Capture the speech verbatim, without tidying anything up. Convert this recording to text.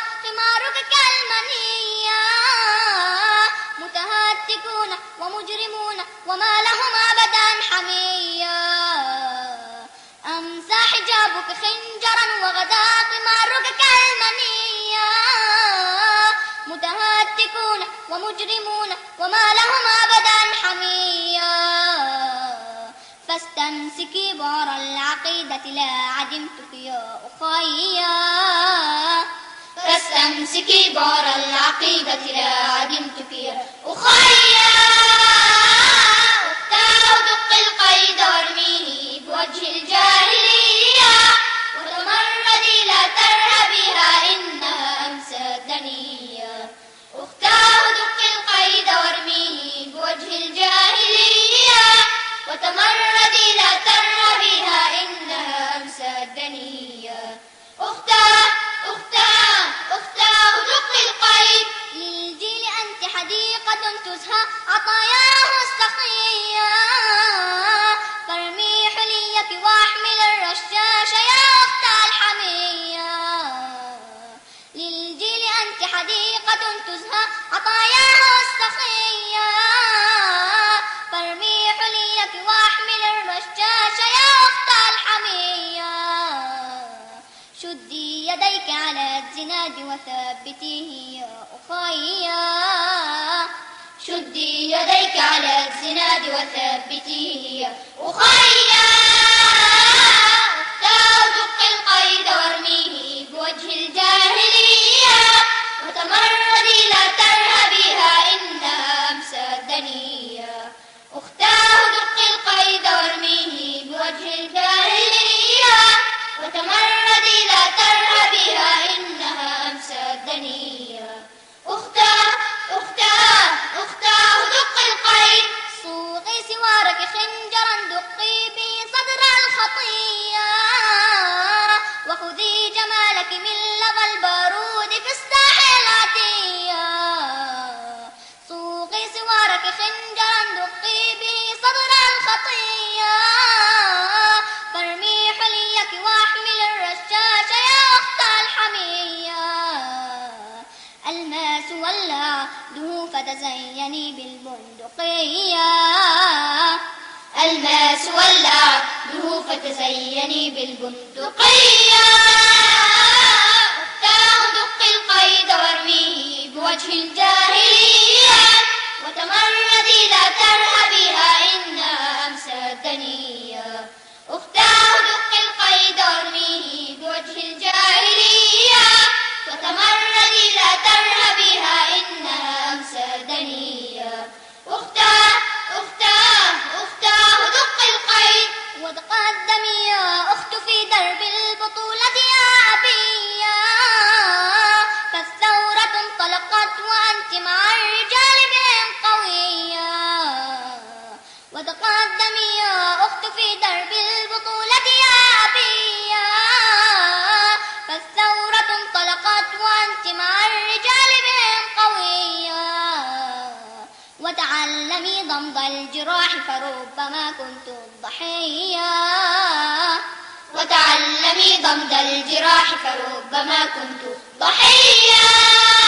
قمارك كالمنية متهتكون ومجرمون وما لهم أبدا حمية أمسى حجابك خنجرا وغدا قمارك كالمنية متهتكون ومجرمون وما لهم أبدا حمية فاستمسكي بعر العقيدة لا عدمتك يا أخيا فاستمسكي بعر العقيدة لا عدمتك يا أخيا أختاه دق القيد وارميه بوجه الجاهلية وتمردي لا ترهبيها إنها أمسى دنية أختاه دق القيد وارميه بوجه الجاهلية وتمردي لا ترهبيها إنها أمسى دنية أختاه أختاه أختاه دق القيد للجيل أنت حديقة تزهى عطاياه السخية فارمي حليك واحمل الرشاش يا أخت الحمية للجيل أنت حديقة تزهى عطاياه السخية فارمي حليك واحمل الرشاش يا أخت الحمية شدي يديك على الزناد وثبتيه يا أخيا شدي يديك على الزناد وثبتيه يا أخيا أختاه دق القيد وارميه بوجه الجاهلية وتمردي لا ترهبيها إنها أمسى دنية أختاه دق القيد وارميه بوجه الجاهلية وتمردي لا ترهبيها إنها أمسى دنية أختاه أختاه أختاه دق القيد صوغي سوارك خنجرا دقي به صدر الخطية وخذي جمالك من لظى البارود في الساحل العتية صوغي سوارك خنجرا دقي به صدر الخطية فارمي حليك واحمل الرشاش يا أخت الحمية الماس ولعته فتزيني بالبندقية الماس ولعته فتزيني بالبندقية أختاه دق القيد وارميه بوجه الجاهلية وتمردي لا ترهبيها إنها أمسى دنية أختاه دق القيد وارميه بوجه الجاهلية وتمردي لا ترهبيها إنها أمسى دنية أختاه أختاه أختاه دق القيد وتقدمي يا أخت في درب البطولة يا أبية فالثورة انطلقت وأنت مع الرجال بهم قوية وتقدمي يا أخت في درب البطولة يا أبية فالثورة انطلقت وأنت مع الرجال بهم قوية وتعلمي ضمد الجراح فربما كنت الضحية وتعلمي ضمد الجراح فربما كنت ضحية